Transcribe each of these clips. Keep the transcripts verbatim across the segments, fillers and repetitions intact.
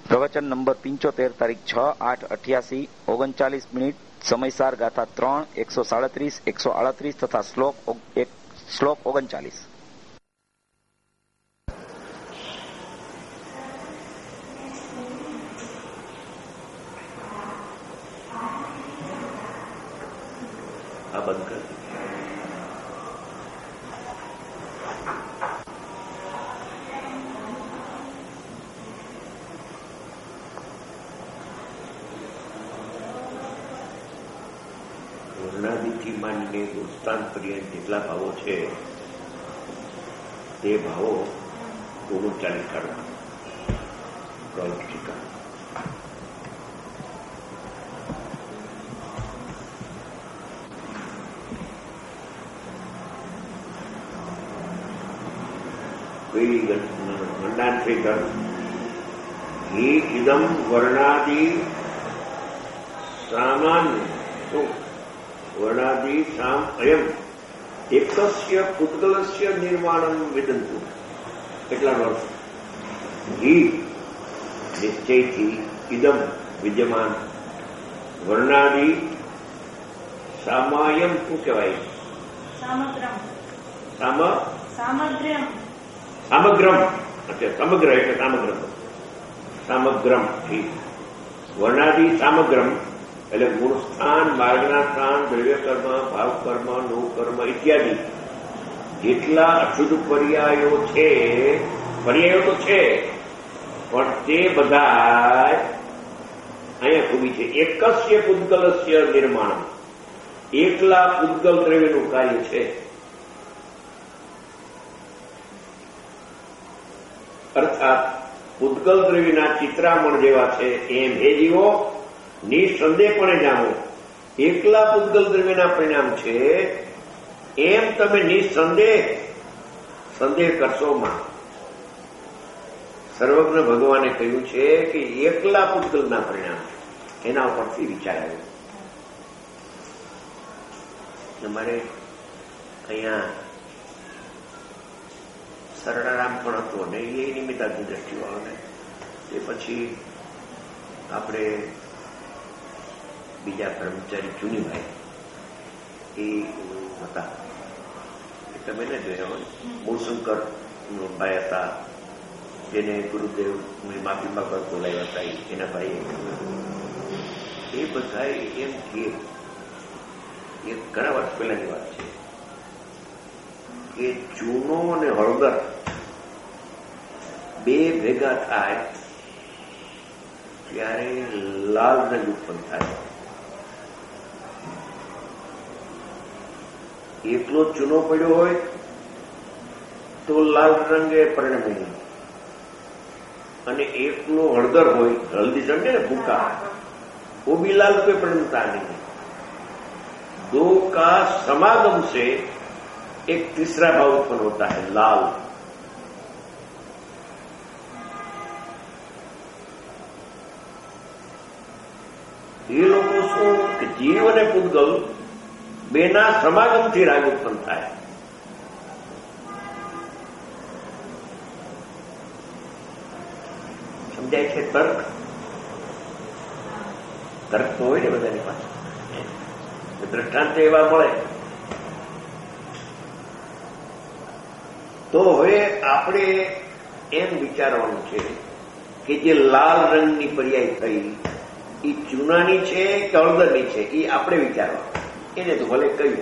પ્રવચન નંબર પિંચોતેર, તારીખ છ આઠ અઠ્યાસી, ઓગણચાલીસ મિનિટ, સમયસાર ગાથા ત્રણ, એકસો સાડત્રીસ, એકસો આડત્રીસ તથા શ્લોક એક શ્લોક ઓગણચાલીસ. આ બંધ કર. વર્ણાદિથી માંડીને દોસ્તાન પર્યંત જેટલા ભાવો છે તે ભાવો ઓગણચાલીસ કાઢવા પ્રવૃત્તિકા. મંડાન થઈ ગયું. હિ ઇદમ વર્ણાદિ સામાન્ય વર્ણાદિ સામ અયમ એકસ્ય પુદ્ગલસ્ય નિર્માણમ વિદંતુ. કેટલા વર્ષ? હિ નિશ્ચયથી ઇદમ વિદ્યમાન વર્ણાદિ સામાયમ શું કહેવાય? સામગ્રમ. સામ સામગ્રમ સામગ્રમ. અચ્છા, સમગ્ર એટલે સામગ્રમ. સામગ્રમ ઠીક. વર્ણાદિ સામગ્રમ એટલે ગુણ સ્થાન, માર્ગના સ્થાન, દ્રવ્ય કર્મ, ભાવ કર્મ, નો કર્મ ઇત્યાદિ જેટલા અશુદ્ધ પર્યાયો છે, પર્યાયો તો છે પણ તે બધા અહીંયા ખૂબી છે. એકસ્ય પુદ્ગલસ્ય નિર્માણ, એકલા પુદ્ગલ દ્રવ્યનું કાર્ય છે. અર્થાત પુદ્ગલ દ્રવ્યના ચિત્રામણ જેવા છે એમ હે જીવો નિસંદેહપણે જાણો એકલા પુદ્ગલ દ્રવ્યના પરિણામ છે એમ તમે નિસંદેહ સંદેહ કરશોમાં. સર્વજ્ઞ ભગવાને કહ્યું છે કે એકલા પુદ્ગલના પરિણામ છે. એના ઉપરથી વિચાર આવ્યો. તમારે અહીંયા સરળારામ પણ હતો ને એ નિમિત્તાની દ્રષ્ટિવાળો ને તે પછી આપણે બીજા કર્મચારી ચુનીભાઈ એ હતા, એ તમે ને જોયા હોય. મૂળશંકર ભાઈ હતા જેને ગુરુદેવ માફી માંગવા બોલાવ્યા હતા, એના ભાઈ. એ બધા એમ કે એ ઘણા વર્ષ પહેલાની વાત છે કે ચૂનો અને હળદર બે ભેગા થાય ત્યારે લાલ રંગ ઉત્પન્ન થાય. એકલો ચૂનો પડ્યો હોય તો લાલ રંગે પરિણમે નહીં, અને એકલો હળદર હોય, હલ્દી સમજે ને ભૂકા, वो भी लाल पे परिणमता नहीं. दो का समागम से एक तीसरा भाव उत्पन्न होता है लाल. ये लोगों શું કે જીવ અને પૂતગલ બેના સમાગમથી રાગ ઉત્પન્ન થાય. સમજાય છે? તર્ક તર્ક તો હોય ને બધાની પાસે, દ્રષ્ટાંત એવા મળે. તો હવે આપણે એમ વિચારવાનું છે કે જે લાલ રંગની પર્યાય થઈ એ ચૂનાની છે કે હળદરની છે એ આપણે વિચારવાનું. એને તો ભલે કહ્યું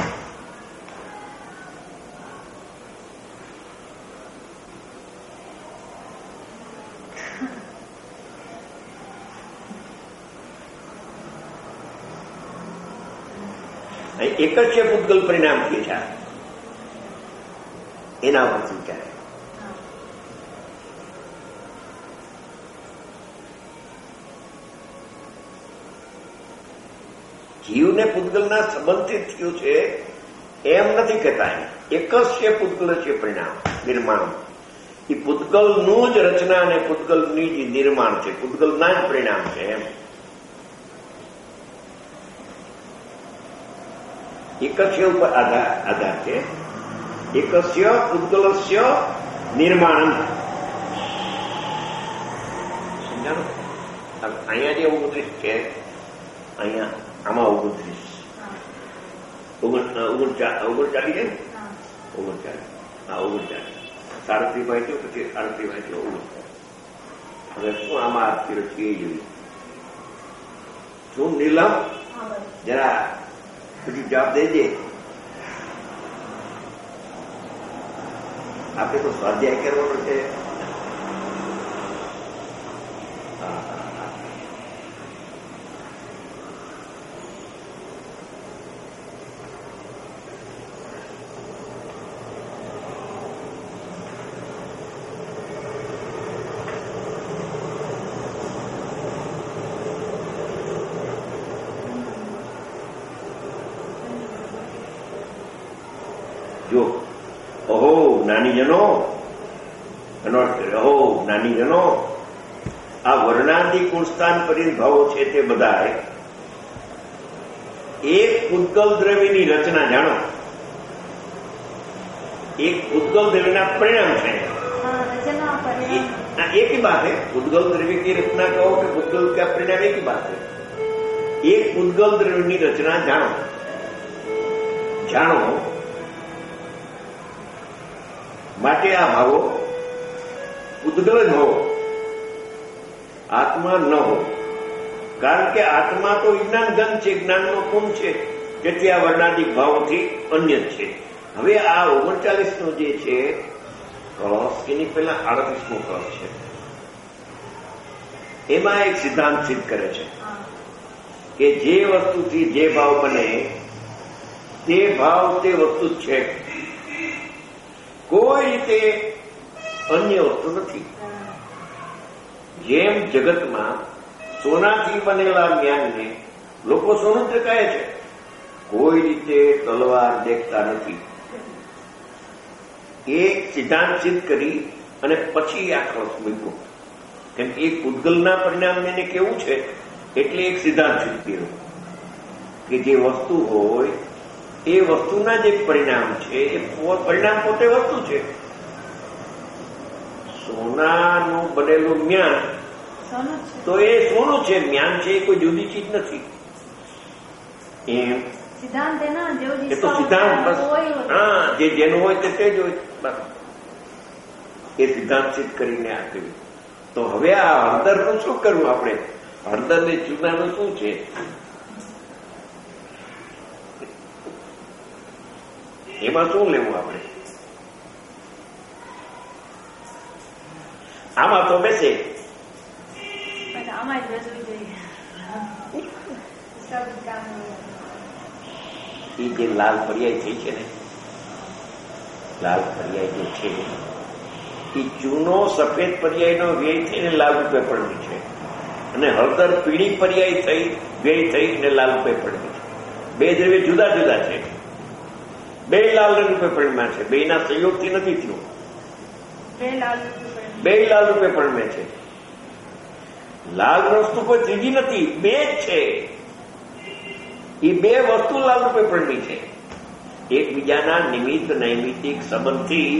એક જ છે પૂતગલ પરિણામ કે છે, એના પરથી વિચારે. જીવને પૂતગલના સંબંધિત થયું છે એમ નથી કહેતા. એક જ છે પૂતગલ છે પરિણામ નિર્માણ. એ પૂતગલનું જ રચના અને પૂતગલની જ નિર્માણ છે, પૂતગલના જ પરિણામ છે એમ. એકસ્ય ઉપર આધાર આધાર છે. એકસ્ય પૂતગલસ્ય નિર્માણ. જાણો અહીંયા જે ઓગણત્રીસ છે, અહીંયા આમાં ઓગણત્રીસ ઓગણચાલીસ છે ને, ઓગણચાલીસ હા ઓગણચાલીસ સાડત્રીસ વાંચ્યો પછી આડત્રીસ વાંચ્યો ઓગણચાલીસ. હવે શું આમાં આપતી રચી એ જોઈએ. શું નીલમ જરા પછી જવાબ દેજે. આપણે તો સ્વાધ્યાય કરવાનો છે. જો અહો જ્ઞાનીજનો, એનો અર્થ અહો જ્ઞાનીજનો, આ વર્ણાદિ ગુણસ્થાન પરિભાવો છે તે બધા એક ઉદ્ગલ દ્રવ્યની રચના જાણો. એક ઉદ્ગલ દ્રવ્યના પરિણામ છે. एक ही बात है, उद्गल द्रव्य की रचना कहो कि उद्गल का परिणाम एक ही बात है. एक उद्गल द्रव्य की रचना जानो जानो માટે આ ભાવો ઉદ્ગલ જ હો, આત્મા ન હો. કારણ કે આત્મા તો વિજ્ઞાન ગંધ છે, જ્ઞાનનો કુંભ છે, તેથી આ વર્ણાદિક ભાવોથી અન્ય છે. હવે આ ઓગણચાલીસ નો જે છે કળશ, એની પહેલા આડત્રીસ નો કળશ છે. એમાં એક સિદ્ધાંત સિદ્ધ કરે છે કે જે વસ્તુથી જે ભાવ બને તે ભાવ તે વસ્તુ જ છે, કોઈ રીતે અન્ય વસ્તુ નથી. જેમ જગતમાં સોનાથી બનેલા જ્ઞાનને લોકો સોનું જ કહે છે, કોઈ રીતે તલવાર દેખતા નથી. એક સિદ્ધાંત સિદ્ધ કરી અને પછી આ કળશ મૂક્યો. કેમ કે એક ઉદ્ગલના પરિણામ એને કેવું છે એટલે એક સિદ્ધાંત સિદ્ધ કર્યો કે જે વસ્તુ હોય એ વસ્તુના જે પરિણામ છે એ પરિણામ પોતે વસ્તુ છે. સોનાનું બનેલું જ્ઞાન તો એ સોનું છે, જ્ઞાન છે એ કોઈ જુદી ચીજ નથી. એમ એ તો સિદ્ધાંત બસ, હા જે જેનું હોય તે જ હોય બસ. એ સિદ્ધાંત સિદ્ધ કરીને આપ્યું. તો હવે આ હળદરનું શું કરવું આપણે? હળદર ને ચૂનાનું શું છે? એમાં શું લેવું આપણે? આમાં તો બેસે એ જે લાલ પર્યાય થઈ છે ને, લાલ પર્યાય જે છે એ ચૂનો સફેદ પર્યાયનો વ્યય થઈને લાલ રૂપે પડવી છે, અને હળદર પીળી પર્યાય થઈ વ્યય થઈને લાલ રૂપે પડવી છે. બે દ્રવ્ય જુદા જુદા છે, બે લાલ રૂપે પરિણમ્યા છે, બેના સંયોગથી નથી થયું. બે લાલ રૂપે પરિણમે છે. લાલ વસ્તુ કોઈ ત્રીજી નથી, બે જ છે. એ બે વસ્તુ લાલ રૂપે પરિણમી છે. એકબીજાના નિમિત્ત નૈમિતિક સંબંધથી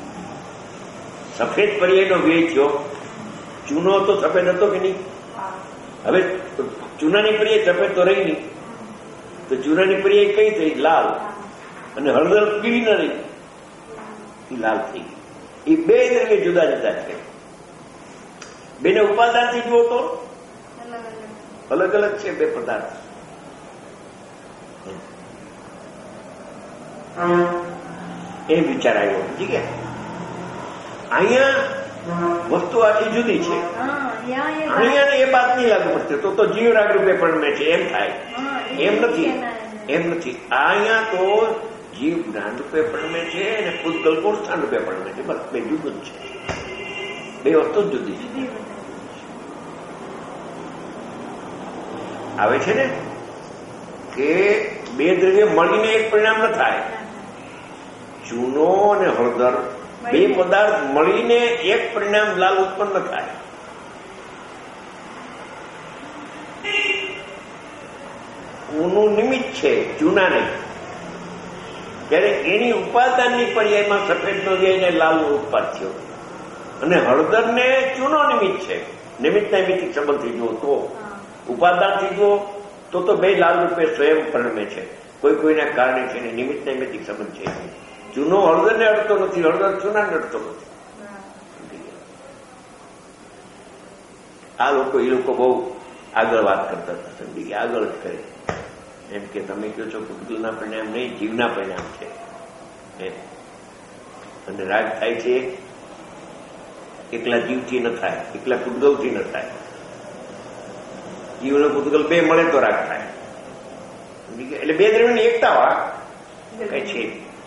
સફેદ પર્યાયનો વ્યય થયો. ચૂનો તો સફેદ હતો કે નહીં? હવે ચૂનાની પર્યાય સફેદ તો રહી નહીં, તો ચૂનાની પર્યાય કઈ થઈ? લાલ. અને હળદર પીળી ન રહી, એ લાલ થઈ ગઈ. એ બે દ્રવ્ય જુદા જુદા છે. બેને ઉપાદાનથી જુઓ તો અલગ અલગ છે બે પદાર્થ. એ વિચાર આવ્યો. ઠીક છે, અહીંયા વસ્તુ આટલી જુદી છે, અહીંયા એ વાત નહીં લાગુ પડશે. તો તો જીવ રાગ રૂપે પણ છે એમ થાય. એમ નથી, એમ નથી. અહીંયા તો જીવ જ્ઞાન રૂપે પણ છે અને પૂતગલ ગુણસ્થાન રૂપે પણ છે. બસ બે જુદું જ છે, બે વસ્તુ જ જુદી છે. આવે છે ને કે બે દ્રવ્ય મળીને એક પરિણામ ન થાય. ચૂનો અને હળદર બે પદાર્થ મળીને એક પરિણામ લાલ ઉત્પન્ન થાય. ઊનું નિમિત્ત છે ચૂનાને, ત્યારે એની ઉપાદાનની પર્યાયમાં સફેદ નો જઈને લાલ નો ઉત્પાદ થયો, અને હળદર ને ચૂનો નિમિત્ત છે નિમિત્ત નૈમિત્તિક સંબંધથી જુઓ તો. હા. ઉપાદાનથી જુઓ તો તો બે લાલ રૂપે સ્વયં પરિણમે છે. કોઈ કોઈના કારણે છે ને નિમિત્ત નૈમિત્તિક સંબંધ છે. જૂનો હળદરને અડતો નથી, હળદર ચૂનાને અડતો નથી. આ લોકો એ લોકો બહુ આગળ વાત કરતા હતા. સમજી ગયા, આગળ જ કરે. એમ કે તમે કહો છો પૂતગલના પરિણામ નહીં, જીવના પરિણામ છે. અને રાગ થાય છે એકલા જીવથી ન થાય, એકલા પૂતગલથી ન થાય. જીવ અને પૂતગલ બે મળે તો રાગ થાય. એટલે બે દ્રવ્યની એકતા વા કઈ છે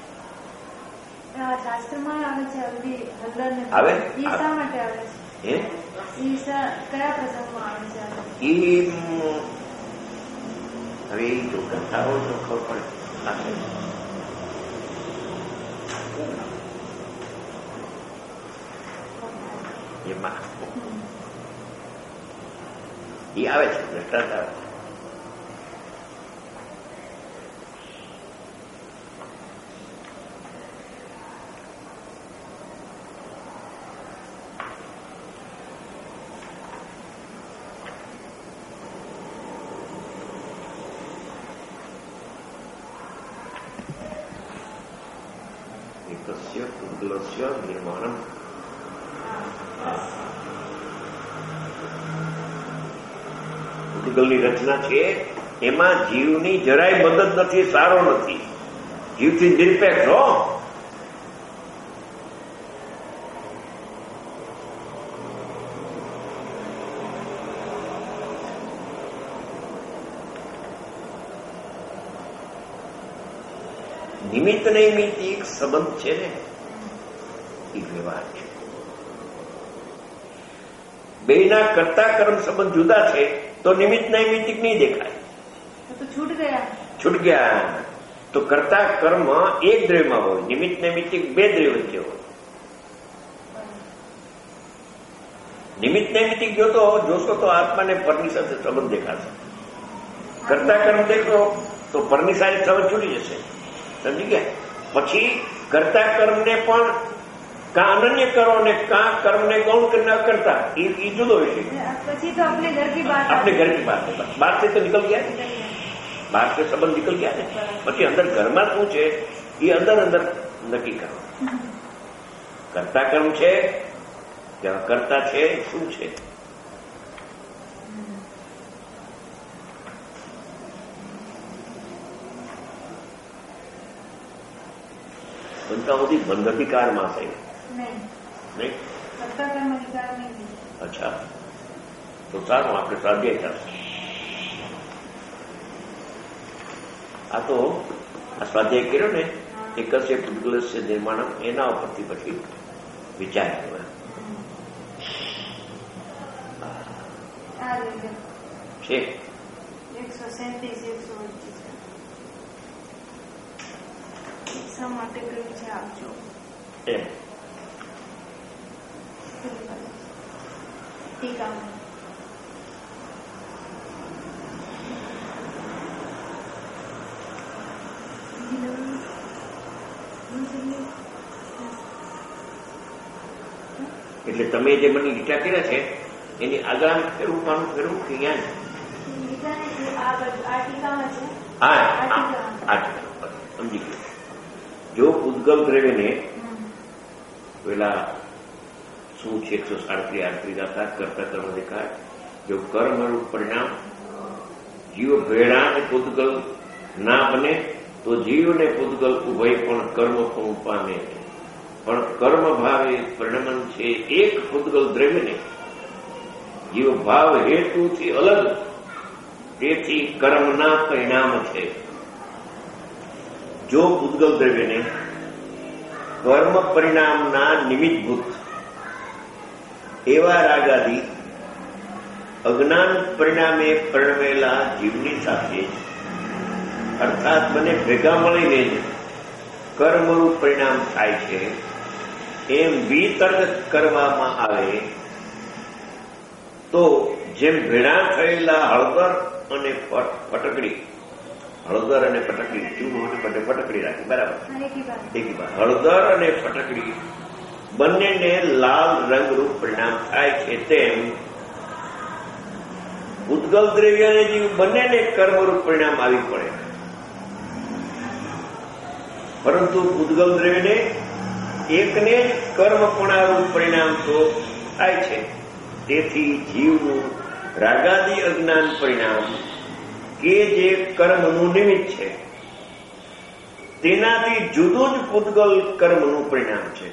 શાસ્ત્રમાં આવે છે હલ્દી હળદર ને આવે? ઈ શા માટે આવે છે? હે ઈ શા- કયા પ્રસંગમાં આવે છે? એ હવે એ જો કથાઓ તો ખબર પડે. એમાં એ આવે છે દ્રષ્ટાંત આવે છે. એકસ્ય પૂતગલસ્ય નિર્માણમ. પૂતગલની રચના છે એમાં જીવની જરાય મદદ નથી, સારો નથી. જીવથી નિરપેક્ષ હો. નિમિત્ત નૈમિત્તિક સંબંધ છે ને એ વ્યવહાર છે. બેના કરતા કર્મ સંબંધ જુદા છે તો નિમિત્ત નૈમિત્તિક નહીં દેખાય. તો છૂટ ગયા. છૂટ ગયા. તો કરતા કર્મ એક દ્રવ્યમાં હોય, નિમિત્ત નૈમિત્તિક બે દ્રવ્ય વચ્ચે હોય. નિમિત્ત નૈમિત્તિક જોતો જોશો તો આત્માને પરની સાથે સંબંધ દેખાશે. કરતા કર્મ દેખો તો પરની સાથે સંબંધ છૂટી જશે. સમજી ગયા? પછી કરતા કર્મને પણ કા અનન્ય કરો ને કા કર્મને ગૌણ કરना કરતા એ જુદો વિષય. પછી તો આપણે ઘર કી બાત આપણે ઘર કી બાત બહાર से तो निकल गया, બહાર से સંબંધ निकल गया ને. પછી અંદર ઘરમાં શું છે એ અંદર અંદર નક્કી કરો. કરતા કર્મ છે કે કરતા છે શું છે? બનતા હોતી બંધ અધિકારમાં છે નહીં. નહીં. કરતા કર્મ અધિકાર નહીં. અચ્છા, તો સારું, આપણે સ્વાધ્યાય થશે. આ તો આ સ્વાધ્યાય કર્યો ને એકસ્ય પૂતગલસ્ય નિર્માણમ, એના ઉપરથી પછી વિચાર કર્યો આ રીતે છે. એકસો સેંત્રીસ એકસો પચીસ શા માટે કહ્યું છે આપજો? એમ ટીકામાં એટલે તમે જે મને ઈચ્છા કર્યા છે એની આગળ ફેરવું માનું ફેરવું કે ક્યાં? હા, આ સમજી ગયો. જો પૂતગલ દ્રવ્યને પેલા શું છે એકસો સાડત્રીસ આડત્રીસ આકાર કરતા કર્મ દેખાય. જો કર્મરૂપ પરિણામ જીવ ભેળા અને પૂતગલ ના બને તો જીવ ને પૂતગલ ઉભય પણ કર્મ પણ પામે. પણ કર્મ ભાવે પરિણમન છે એક પૂતગલ દ્રવ્યને જીવ ભાવ હેતુથી અલગ, તેથી કર્મના પરિણામ છે. જો પૂતગલ દ્રવ્યને કર્મ પરિણામના નિમિત્તભૂત એવા રાગાદી અજ્ઞાન પરિણામે પરિણમેલા જીવની સાથે અર્થાત મને ભેગા મળીને જ કર્મરૂપ પરિણામ થાય છે એમ વિતર્ક કરવામાં આવે તો જેમ ભેળા થયેલા હળદર અને ફટકડી, હળદર અને ફટકડી ચૂનો અને ફટકડી રાખી બરાબર એક વાત, હળદર અને ફટકડી બંનેને લાલ રંગરૂપ પરિણામ થાય છે તેમ પૂતગલ દ્રવ્ય અને જીવ બંનેને કર્મરૂપ પરિણામ આવી પડે, પરંતુ પૂતગલ દ્રવ્યને એકને જ કર્મપણારૂપ પરિણામ તો થાય છે. તેથી જીવનું રાગાદી અજ્ઞાન પરિણામ કે જે કર્મનું નિમિત્ત છે તેનાથી જુદું જ પૂતગલ કર્મનું પરિણામ છે.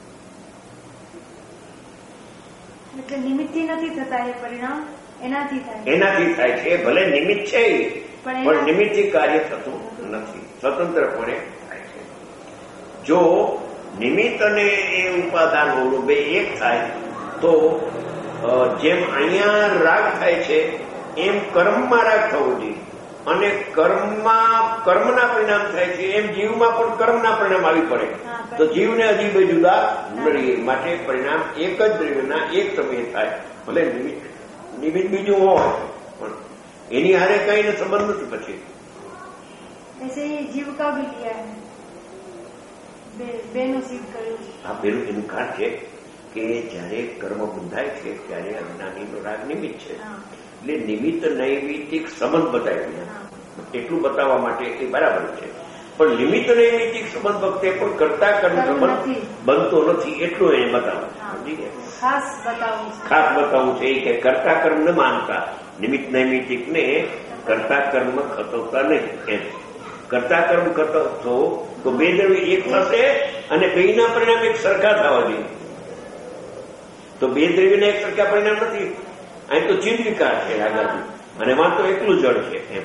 એટલે નિમિત્તથી નથી થતા એ પરિણામ, એનાથી થાય એનાથી થાય છે. ભલે નિમિત્ત છે પણ નિમિત્તથી કાર્ય થતું નથી, સ્વતંત્રપણે થાય છે. જો નિમિત્ત અને એ ઉપાદાન ઓલું બે એક થાય તો જેમ અહીંયા રાગ થાય છે એમ કર્મમાં રાગ થવો જોઈએ, અને કર્મમાં કર્મના પરિણામ થાય છે એમ જીવમાં પણ કર્મના પરિણામ આવી પડે તો જીવને હજી બે જુદા નડીએ. માટે પરિણામ એક જ દ્રવ્યના એક સમયે થાય. ભલે નિમિત્ત નિમિત્ત બીજું હોય પણ એની હારે કઈ સંબંધ નથી. પછી ऐसे ही जीव का भी लिया है, બેનું સિદ્ધ કર્યું. આ પેલું એનું કારણ છે કે જયારે કર્મ બંધાય છે ત્યારે અજ્ઞાનીનો રાગ નિમિત્ત છે, એટલે નિમિત્ત નૈમિત્તિક સંબંધ બતાવ્યો. એટલું બતાવવા માટે એ બરાબર છે, પણ નિમિત્ત નૈમિત્તિક સંબંધ વખતે પણ કરતા કર્મ સંબંધ બનતો નથી એટલું એને બતાવવું. ખાસ બતાવવું ખાસ બતાવવું છે કે કરતા કર્મ ન માનતા નિમિત્ત નૈમિત્તિક ને કરતા કર્મ ખતવતા નહીં. એમ કરતા કર્મ ખતવતો તો બે દ્રવ્ય એક થશે અને બેના પરિણામ એક સરખા થવા જોઈએ. તો બે દ્રવ્યના એક સરખા પરિણામ નથી. અહીં તો ચિત્ત વિકાર છે આગળ, અને એમાં તો એકલું જળ છે. એમ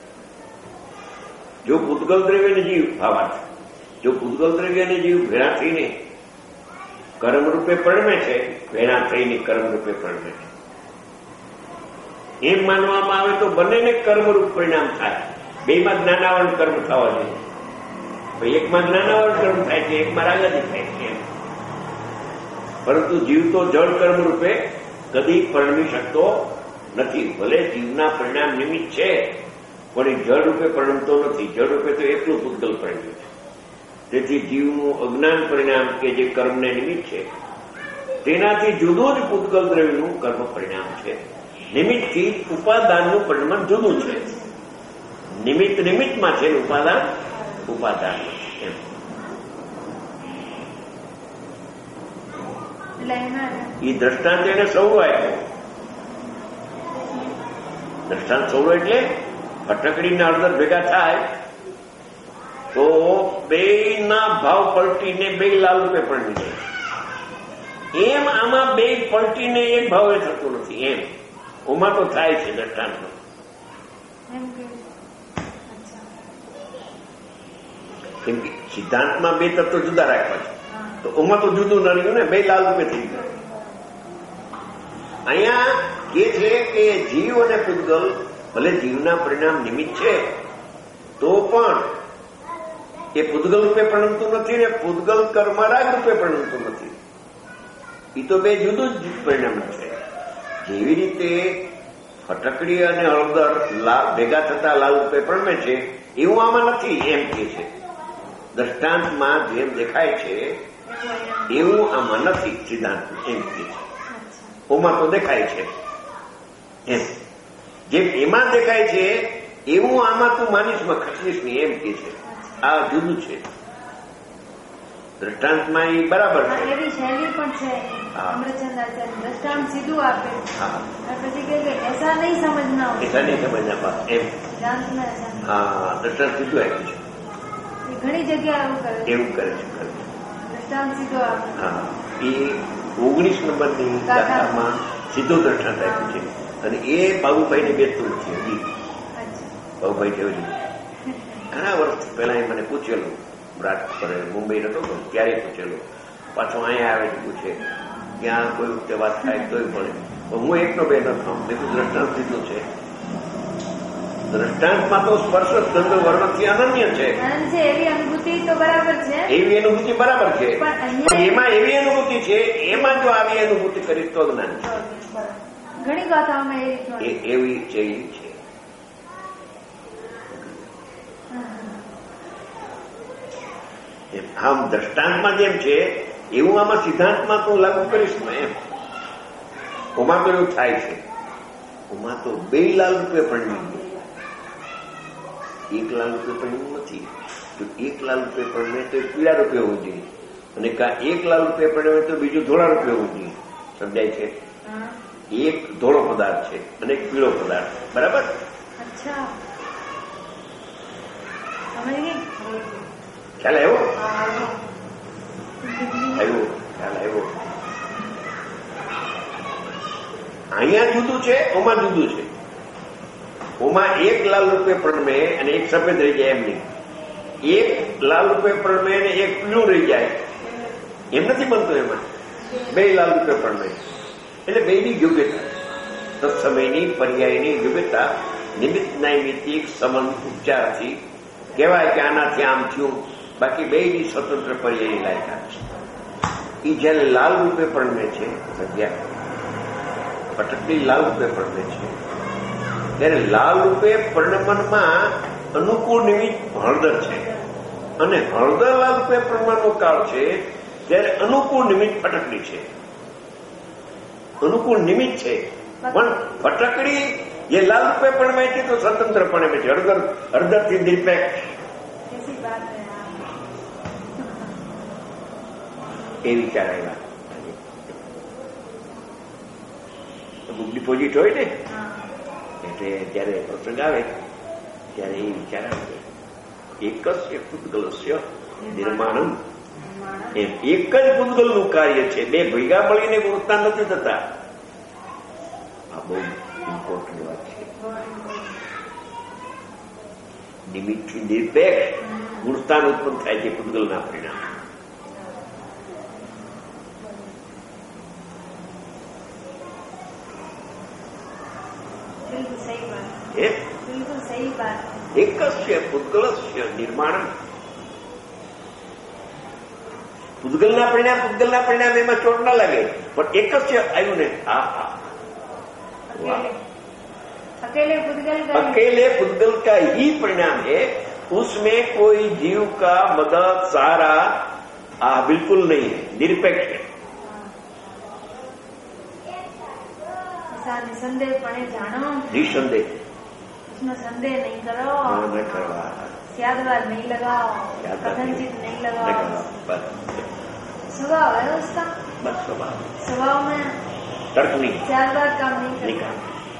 જો પૂતગલ દ્રવ્ય ને જીવ ભાવાર્થ, જો પૂતગલ દ્રવ્ય ને જીવ ભેળા થઈને કર્મરૂપે પરિણમે છે, ભેળા થઈને કર્મરૂપે પરિણમે છે એમ માનવામાં આવે તો બંનેને કર્મરૂપ પરિણામ થાય. બેમાં જ્ઞાનાવરણ કર્મ થવા જોઈએ. એકમાં જ્ઞાનાવરણ કર્મ થાય છે, એકમાં રાગાદી થાય છે. પરંતુ જીવ તો જળ કર્મ રૂપે કદી પરિણમી શકતો નથી. ભલે જીવના પરિણામ નિમિત્ત છે પણ એ જળ રૂપે પરિણમતો નથી. જળ રૂપે તો એકલું પૂતગલ પરિણમ્યું છે. તેથી જીવનું અજ્ઞાન પરિણામ કે જે કર્મને નિમિત્ત છે તેનાથી જુદું જ પૂતગલ દ્રવ્યનું કર્મ પરિણામ છે. નિમિત્તથી ઉપાદાનનું પરિણામ જુદું છે. નિમિત્ત નિમિત્તમાં છે, ઉપાદાન ઉપાદાન. એમ એ દ્રષ્ટાંત એને સૌરો આપ્યો. દ્રષ્ટાંત સૌરો એટલે ફટકડીના અડધર ભેગા થાય તો બે ના ભાવ પલટીને બે લાલ રૂપે પલટી જાય. એમ આમાં બે પલટીને એક ભાવે થતું નથી. એમ ઓમાં તો થાય છે દ્રષ્ટાંતમાં. કેમ કે સિદ્ધાંતમાં બે તત્વો જુદા રાખ્યા છે તો ઓમાં તો જુદું ન રહ્યું ને, બે લાલ રૂપે થઈ ગયું. અહીંયા કે છે કે જીવ અને પૂતગલ ભલે જીવના પરિણામ નિમિત્ત છે તો પણ એ પૂતગલ રૂપે પરિણમતું નથી ને પૂતગલ કર્મ રાગ રૂપે પરિણમતું નથી. એ તો બે જુદું જ પરિણામ છે. જેવી રીતે ફટકડી અને હળદર ભેગા થતા લાલ રૂપે પરિણમે છે એવું આમાં નથી. એમ કે છે દ્રષ્ટાંતમાં જેમ દેખાય છે એવું આમાં નથી. સિદ્ધાંત એમ કે છે ઓમાં તો દેખાય છે. એમ જેમ એમાં દેખાય છે એવું આમાં તું માનીશમાં ખસલીશ નહીં. એમ કે છે આ જુદું છે. દ્રષ્ટાંતમાં એ બરાબર છે. એવી શૈલી પણ છે અમૃતચંદ્રાચાર્ય, દ્રષ્ટાંત સીધું આપે પછી કે એસા નહીં સમજના એસા નહીં સમજના એમ. હા, દ્રષ્ટાંત સીધું આપ્યું છે. ઘણી જગ્યા એવું કરે એવું કરે છે. દ્રષ્ટાંત સીધો આપે. હા, એ ઓગણીસ નંબરની ગાથામાં સીધું દ્રષ્ટાંત આપ્યું છે. અને એ બાબુભાઈને બેસતું નથી હજી. બાબુભાઈ જેવું ઘણા વર્ષ પહેલા એ મને પૂછેલું, મુંબઈ નતો ત્યારે પૂછેલું. પાછો અહીંયા આવે પૂછે ત્યાં કોઈ વખતે વાત થાય તોય મળે. હું એકનો બે ન થાઉં. બીજું દ્રષ્ટાંત સીધું છે. દ્રષ્ટાંતમાં તો સ્પર્શ ગંધ વર્ણથી અનન્ય છે. એવી અનુભૂતિ તો બરાબર છે. એવી અનુભૂતિ બરાબર છે. એમાં એવી અનુભૂતિ છે, એમાં જો આવી અનુભૂતિ કરી તો જ્ઞાન છે. ઘણી ગાથાઓમાં એવી છે. આમ દ્રષ્ટાંતમાં જેમ છે એવું આમાં સિદ્ધાંતમાં તું લાગુ કરીશ ને. એમ ઓમાં તો એવું થાય છે. ઉમા તો બે લાલ રૂપે પરણી, એક લાલ રૂપે પરણ્યું નથી. તો એક લાલ રૂપે પરણે તો પીળા રૂપે હોવું જોઈએ, અને કા એક લાલ રૂપે પરણે તો બીજું ધોળા રૂપે હોવું જોઈએ. સમજાય છે? એક ધોળો પદાર્થ છે અને એક પીળો પદાર્થ. બરાબર? ખ્યાલ આવ્યો? આવ્યો ખ્યાલ આવ્યો. અહીંયા જુદું છે, ઓમાં જુદું છે. ઓમાં એક લાલ રૂપે પ્રણમે અને એક સફેદ રહી જાય એમ નહીં. એક લાલ રૂપે પ્રણમે અને એક પીળું રહી જાય એમ નથી બનતું. એમાં બે લાલ રૂપે પ્રણમે એટલે બેની યોગ્યતા, તત્સમયની પર્યાયની યોગ્યતા નિમિત્ત નૈમિત્તિક સંબંધ ઉપચારથી કહેવાય કે આનાથી આમ થયું. બાકી બેની સ્વતંત્ર પર્યાયની લાયકાત છે. એ જયારે લાલ રૂપે પ્રણમે છે, જગ્યા પટકડી લાલ રૂપે પ્રણમે છે, ત્યારે લાલ રૂપે પરિણમનમાં અનુકૂળ નિમિત્ત હળદર છે, અને હળદર લાલ રૂપે પરિણમનો કાળ છે ત્યારે અનુકૂળ નિમિત્ત ફટકડી છે. અનુકૂળ નિમિત્ત છે, પણ ફટકડી જે લાલ રૂપે પરિણમે છે તો સ્વતંત્ર પરિણમે છે. હળદર હળદરથી નિરપેક્ષ એ વિચાર આવ્યા. બુક ડિપોઝિટ હોય ને એટલે જયારે પ્રસંગ આવે ત્યારે એ વિચાર આવે એકસ્ય પૂતગલસ્ય નિર્માણમ. એમ એક જ પૂતગલનું કાર્ય છે, બે ભેગા મળીને ગુણતા નથી થતા. આ બહુ ઇમ્પોર્ટન્ટ વાત છે. નિમિત્તથી નિરપેક્ષ ગુણસ્થાન ઉત્પન્ન થાય છે પૂતગલના પરિણામ. એકસ્ય પૂતગલસ્ય નિર્માણ. પૂતગલના પરિણામ પૂતગલના પરિણામ એમાં ચોટ ના લાગે, પણ એકસ્ય આવ્યું ને. હા હા अकेले पुद्गल का अकेले पुद्गल का ही परिणाम है, उसमें कोई जीव का मदद सहारा आ बिल्कुल नहीं है, निरपेक्ष है. निसंदेह पणे जानो, निसंदेह उसमें संदेह नहीं करो, नहीं करवा, स्यादवाद नहीं लगाओ, कथनचित नहीं लगाओ. स्वभाव है उसका, बस स्वभाव स्वभाव में तर्क नहीं, स्यादवाद काम नहीं करता.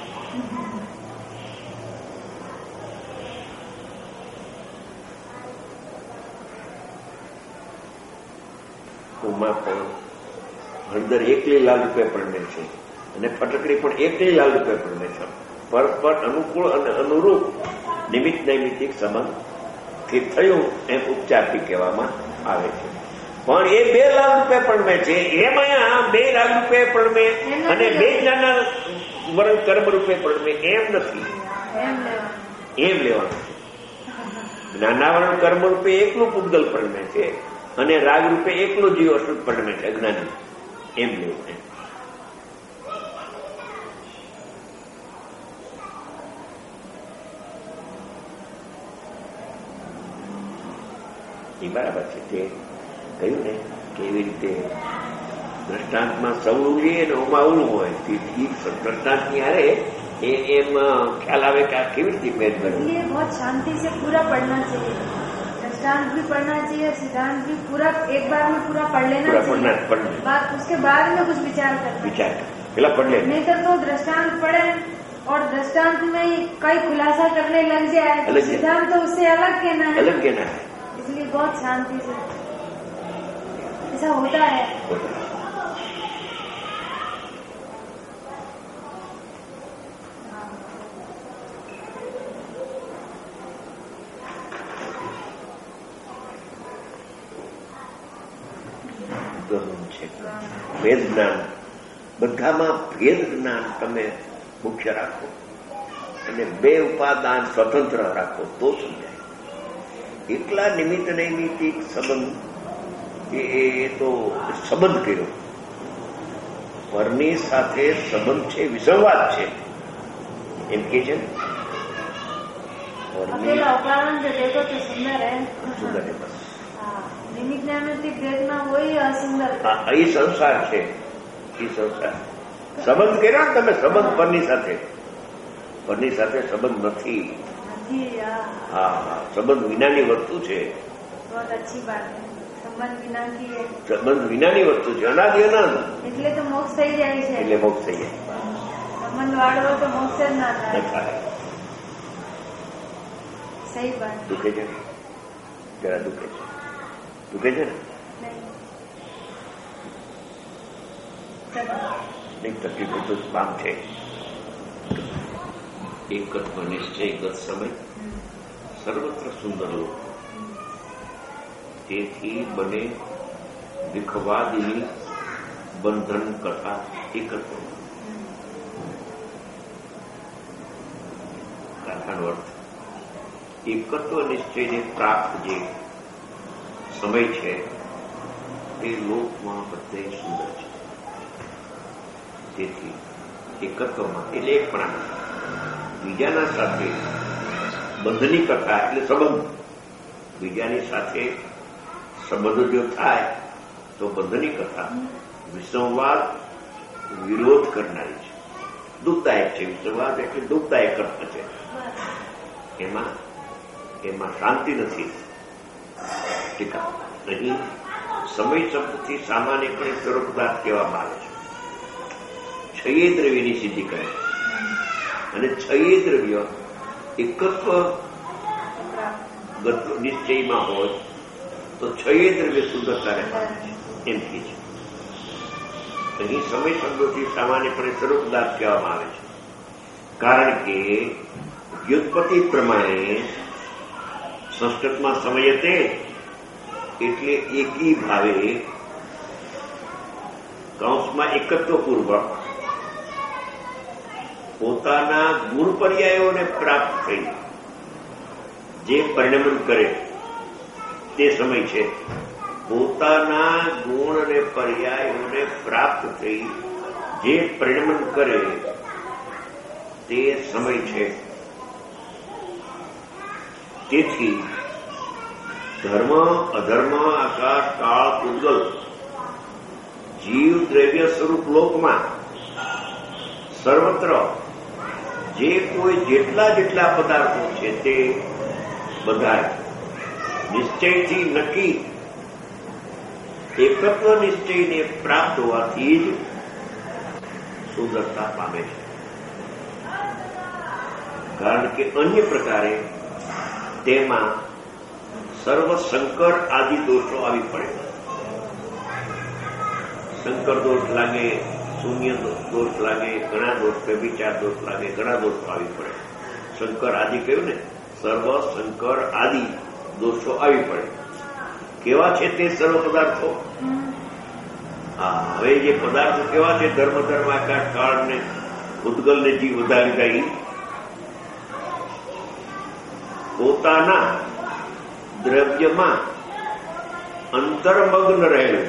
ઉમા પણ હળદર એકલી લાલ રૂપે પરણે છે અને ફટકડી પણ એકલી લાલ રૂપે પરણે છે. પરસ્પર અનુકૂળ અને અનુરૂપ નિમિત્ત નૈમિત્તિક સંબંધથી થયું એમ ઉપચારથી કહેવામાં આવે છે. પણ એ બે લાલ રૂપે પરણે છે, એમાં બે લાલ રૂપે પરણે અને બે નાના વર્ણ કર્મ રૂપે પરણે એમ નથી, એમ લેવાનું છે. નાના વર્ણ કર્મ રૂપે એકલું પૂતગલ પરણે છે અને રાગ રૂપે એકલો જીવ અશુદ્ધ પરિણમે છે, અજ્ઞાની. એમ લેવું એમ. એ બરાબર છે. તે કહ્યું ને કે એવી રીતે દ્રષ્ટાંતમાં સવળું જોઈએ ને ઓમાં અવળું હોય. દ્રષ્ટાંતની હારે એમ ખ્યાલ આવે કે આ કેવી રીતે ભેદ બને. बहुत शांति से पूरा पढ़ना चाहिए, दृष्टांत भी पढ़ना चाहिए, सिद्धांत भी पूरा एक बार में पूरा पढ़ लेना चाहिए. बात उसके बाद में कुछ विचार करना, विचार पहला पढ़ ले. नहीं तो, तो दृष्टांत पढ़े और दृष्टांत में कई खुलासा करने लग जाए, सिद्धांत तो उससे अलग कहना है, अलग कहना है. इसलिए बहुत शांति से ऐसा होता है. ભેદ જ્ઞાન, બધામાં ભેદ જ્ઞાન તમે મુખ્ય રાખો અને બે ઉપાદાન સ્વતંત્ર રાખો તો સમજાય. એકલા નિમિત્ત નૈમિત્તિક સંબંધ એ તો સંબંધ કર્યો, પરની સાથે સંબંધ છે, વિસંવાદ છે એમ કે છે. સુંદર બસ નિમિત્ત નૈમિત્તિક ભેદમાં હોય અસુંદર. એ સંસાર છે, એ સંસાર. સંબંધ કર્યો ને તમે સંબંધ પરની સાથે, પરની સાથે સંબંધ નથી. નથી. હા હા, સંબંધ વિનાની વસ્તુ છે. બહુ અચ્છી વાત છે. સંબંધ વિના કી સંબંધ વિનાની વસ્તુ છે, અનાદિ અનંત. એટલે તો મોક્ષ થઈ જાય છે. એટલે મોક્ષ થઈ જાય. સંબંધ વાળો તો મોક્ષ જ ના થાય. સહી વાત. દુખે છે ને? જરા દુખે છે. દુખે છે ને? નહીં, તકલીફ તો કામ છે. એકત્વ નિશ્ચયગત સમય સર્વત્ર સુંદર લોક. તેથી બને વિખવાદીની બંધન કથા એકત્વ. કથાનો અર્થ એકત્વ નિશ્ચયને પ્રાપ્ત જે સમય છે એ લોકમાં બધે સુંદર છે. તેથી એકત્વમાં એટલે એકપણામાં બીજાના સાથે બંધની કથા એટલે સંબંધ. બીજાની સાથે સંબંધ જો થાય તો બંધની કથા વિસંવાદ વિરોધ કરનારી છે, દુઃખદાયક છે. વિસંવાદ એટલે દુઃખદાયક અર્થ છે. એમાં એમાં શાંતિ નથી. ટીકા અહીં સમય શબ્દથી સામાન્યપણે સર્વ પદાર્થ કહેવામાં આવે છે. છયે દ્રવ્યની સિદ્ધિ કરે છે અને છયે દ્રવ્ય એકત્વ નિશ્ચયમાં હોય તો છયે દ્રવ્ય સુંદરતાને પામે છે એમ કે છે. અહીં સમય શબ્દોથી સામાન્યપણે સર્વ પદાર્થ કહેવામાં આવે છે, કારણ કે વ્યુત્પત્તિ પ્રમાણે સંસ્કૃતમાં સમયતે એટલે એકી ભાવે કૌંસમાં એકત્વપૂર્વક પોતાના ગુણ પર્યાયોને પ્રાપ્ત થઈ જે પરિણમન કરે તે સમય છે. પોતાના ગુણ અને પર્યાયોને પ્રાપ્ત થઈ જે પરિણમન કરે તે સમય છે. તેથી ધર્મ અધર્મ આકાશ કાળ પૂતગલ જીવ દ્રવ્ય સ્વરૂપ લોકમાં સર્વત્ર જે કોઈ જેટલા જેટલા પદાર્થો છે તે બધા નિશ્ચયથી નક્કી એકત્વ નિશ્ચયને પ્રાપ્ત હોવાથી જ સુંદરતા પામે છે. કારણ કે અન્ય પ્રકારે તેમાં સર્વ સંકર આદિ દોષો આવી પડે. સંકર દોષ લાગે, શૂન્ય દોષ લાગે, ઘણા દોષ, વ્યભિચાર દોષ લાગે, ઘણા દોષો આવી પડે. શંકર આદિ કહ્યું ને, સર્વ સંકર આદિ દોષો આવી પડે. કેવા છે તે સર્વ પદાર્થો? હા, હવે જે પદાર્થો કેવા છે? ધર્મ ધર્મ આકાશ કાળ ને ભૂતગલ ને જીવ વધારી ગઈ પોતાના દ્રવ્યમાં અંતર્મગ્ન રહેલું,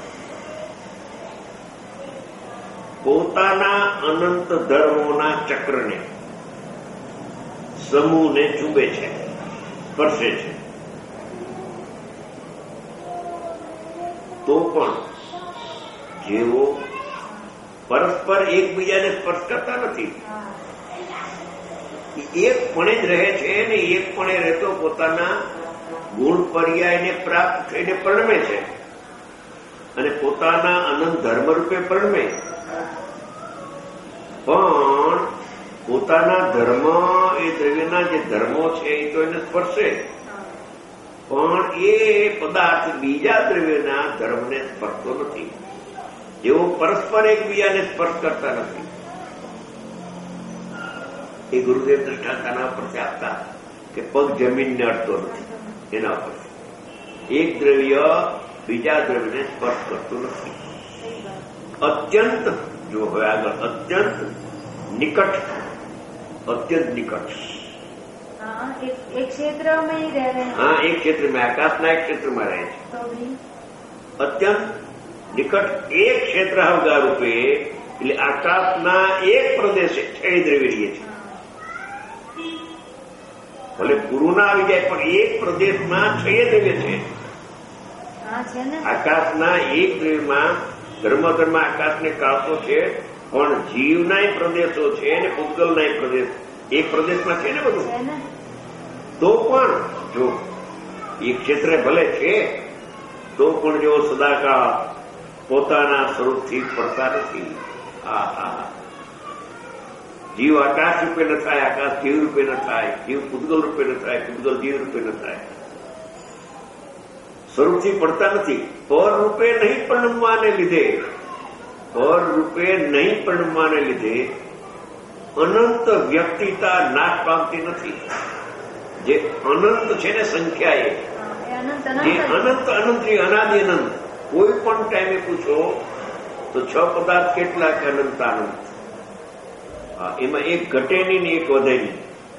પોતાના અનંત ધર્મોના ચક્રને સમૂહને ચૂબે છે, સ્પર્શે છે. તો પણ જેઓ પરસ્પર એકબીજાને સ્પર્શ કરતા નથી, એકપણે જ રહે છે ને એકપણે રહેતો પોતાના ગુણ પર્યાયને પ્રાપ્ત થઈને પરિણમે છે અને પોતાના અનંત ધર્મ રૂપે પરિણમે. પણ પોતાના ધર્મ એ દ્રવ્યના જે ધર્મો છે એ તો એને સ્પર્શે, પણ એ પદાર્થ બીજા દ્રવ્યના ધર્મને સ્પર્શતો નથી. જેઓ પરસ્પર એકબીજાને સ્પર્શ કરતા નથી. એ ગુરુદેવ દ્રષ્ટાંતના પરથી આપતા કે પગ જમીનને અડતો નથી, એના પર એક દ્રવ્ય બીજા દ્રવ્યને સ્પર્શ કરતું નથી. અત્યંત જો હવે આગળ અત્યંત નિકટ, અત્યંત નિકટ. એક ક્ષેત્ર હા, એક ક્ષેત્રમાં, આકાશના એક ક્ષેત્રમાં રહે છે. અત્યંત નિકટ એક ક્ષેત્ર હવગા રૂપે એટલે આકાશના એક પ્રદેશે છ દ્રવ્ય રહીએ છે. ભલે પૂરું ના આવી જાય પણ એક પ્રદેશમાં છ દ્રવ્ય છે. આકાશના એક દ્રવ્યમાં ધર્મ ધર્મ આકાશને કાળતો છે, પણ જીવના પ્રદેશો છે અને પૂતગલના પ્રદેશ એક પ્રદેશમાં છે ને બધું. તો પણ જો એ ક્ષેત્રે ભલે છે તો પણ જો સદાકાળ પોતાના સ્વરૂપથી પડતા નથી. આ હા જીવ આકાશ રૂપે ન થાય, આકાશ જીવ રૂપે ન થાય, જીવ પૂતગલ રૂપે ન થાય, પૂતગલ જીવ રૂપે ન થાય. સ્વરૂપથી પડતા નથી. પર રૂપે નહીં પરિણમવાને લીધે પર રૂપે નહીં પરિણમવાને લીધે અનંત વ્યક્તિતા નાશ પામતી નથી. જે અનંત છે ને સંખ્યા એ જે અનંત અનંત અનાદિ અનંત. કોઈ પણ ટાઈમે પૂછો તો છ પદાર્થ કેટલા કે અનંત અનંત. હા, એમાં એક ઘટે નહીં ને એક વધે નહીં.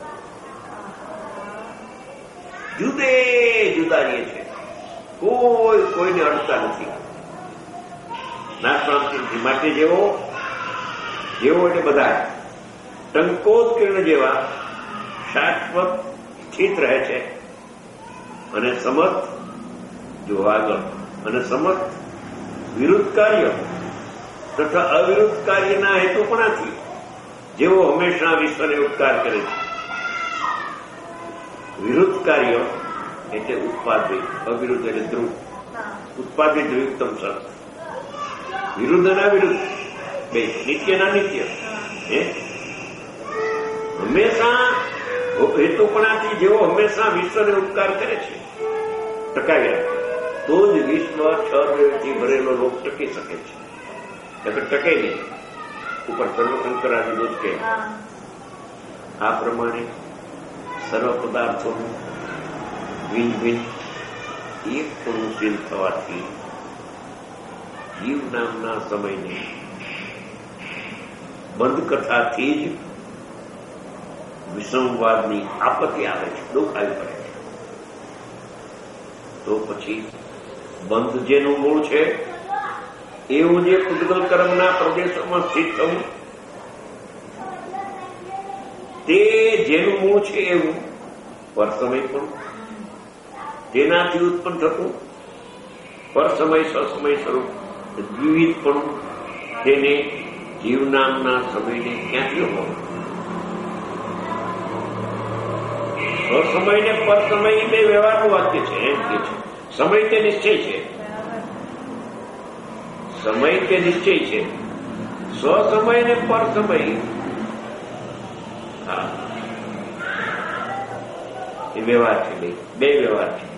જુદે જુદા રહે છે. કોઈ કોઈને અડતા નથી, નાશ પામતી નથી. માટે જેવો જેવો એટલે બધા ટંકોત્કીર્ણ જેવા શાશ્વત સ્થિત રહે છે. અને સમત જો આગળ અને સમત વિરુદ્ધ કાર્ય તથા અવિરુદ્ધ કાર્યના હેતુપણાથી જેવો હંમેશા વિશ્વને ઉપકાર કરે છે. વિરુદ્ધ કાર્ય એટલે ઉત્પાદિત, અવિરુદ્ધ એટલે ધ્રુવ. ઉત્પાદિત ધ્રુવતમ સત, વિરુદ્ધ ના વિરુદ્ધ બે, નિત્ય ના નિત્ય. હંમેશા હેતુપણાથી જેવો હંમેશા વિશ્વને ઉપકાર કરે છે, ટકાવી રાખે તો જ વિશ્વ છ દેવથી ભરેલો લોક ટકી શકે છે. નકર ટકે નહીં. ઉપર સર્વશંકરાદી દોષ કે આ પ્રમાણે સર્વ પદાર્થોનું ભિન્ન ભિન્ન એક પુરુષીલ થવાથી જીવ નામના સમયને બંધ કથાથી જ વિસંવાદની આપત્તિ આવે છે, દુઃખ આવી પડે છે. તો પછી બંધ જેનું મૂળ છે એવું જે પૂતગલ કર્મના પ્રદેશોમાં સ્થિત થવું, તે જેનું મૂળ છે એવું પર સમય પણ તેનાથી ઉત્પન્ન થતું પર સમય સસમય સ્વરૂપ દ્વિવિધ પણ તેને જીવ નામના સમયને ક્યાંથી હોય. સમય ને પર સમય બે વ્યવહારનું વાક્ય છે. એમ કે છે સમય તે નિશ્ચય છે, સમય તે નિશ્ચય છે. સ્વસમય ને પર સમય હા એ વ્યવહાર છે. બે બે વ્યવહાર છે.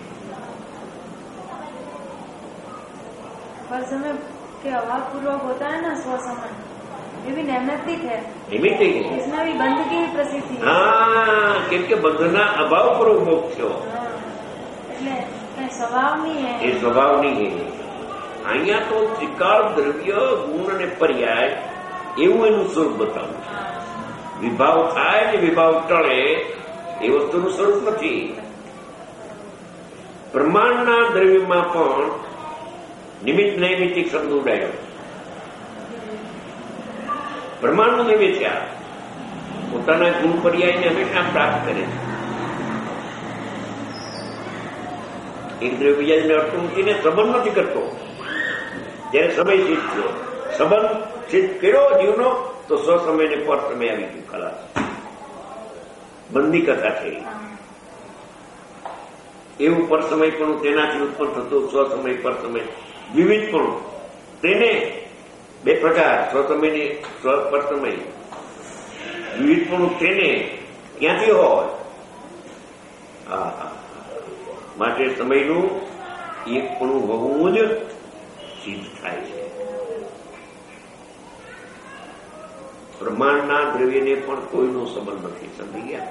पर समय के अभाव पूर्वक होता है ना स्व समय, ये भी नैमित्तिक है. नैमित्तिक है. इसमें भी बंध की प्रसिद्धि है. हाँ, કેમ કે બંધના અભાવ પૂર્વક મોક્ષ થયો એટલે કઈ સ્વભાવ નહીં હે. એ સ્વભાવ નહીં હે. અહીંયા તો ત્રિકાળ દ્રવ્ય ગુણ અને પર્યાય એવું એનું સ્વરૂપ બતાવું છે. વિભાવ થાય ને વિભાવ ટળે એ વસ્તુનું સ્વરૂપ નથી. પ્રમાણના દ્રવ્યમાં પણ નિમિત્ત નૈમિત્તિક શબ્દ ઉડાયો. પ્રમાણનું દ્રવ્ય છે આ, પોતાના ગુણ પર્યાયને હંમેશા પ્રાપ્ત કરે છે. એક દ્રવ્ય બીજાને અર્થ મૂકીને સંબંધ નથી કરતો. જયારે સમય સિદ્ધ થયો, સંબંધ સિદ્ધ કર્યો જીવનો તો સ્વ સમયને પર સમય આવી ગયું. ખલાસ બંદી કથા છે. એવું પર સમય પણ તેનાથી ઉત્પન્ન થતું સ્વ સમય પર સમય વિવિધ પણ તેને બે પ્રકાર સ્વ સમયની સ્વ પર સમય વિવિધ પણ તેને ક્યાંથી હોય. હા, માટે સમયનું એક પણ હોવું જ સિદ્ધ થાય છે. પ્રમાણના દ્રવ્યને પણ કોઈનો સંબંધ નથી. સમજી ગયા?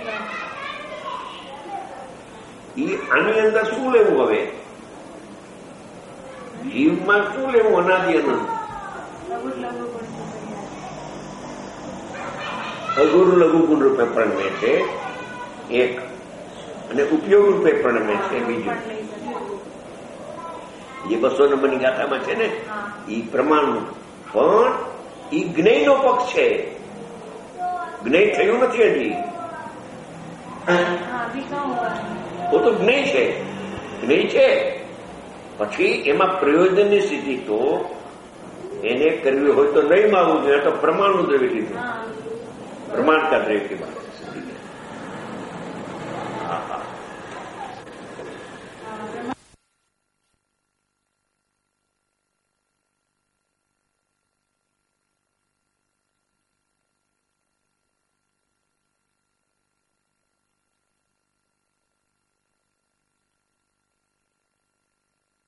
આની અંદર શું લેવું? હવે જીવમાં શું લેવું? અનાદિ અનંત અગુરુ લઘુ ગુણ રૂપે પ્રણમે છે એક, અને ઉપયોગ રૂપે પ્રણમે છે બીજું. જે બસો નંબરની ગાથામાં છે ને એ પ્રમાણનું, પણ એ જ્ઞેયનો પક્ષ છે. જ્ઞેય થયું નથી હજી. वो तो જ્ઞેય છે. જ્ઞેય છે પછી એમાં પ્રયોજનની સ્થિતિ તો એને કરવી હોય તો નહીં માગવું જોઈએ. તો પ્રમાણનું દ્રવ્ય લીધું, પ્રમાણ કથા. याद रहे की बात है जिंदगी में।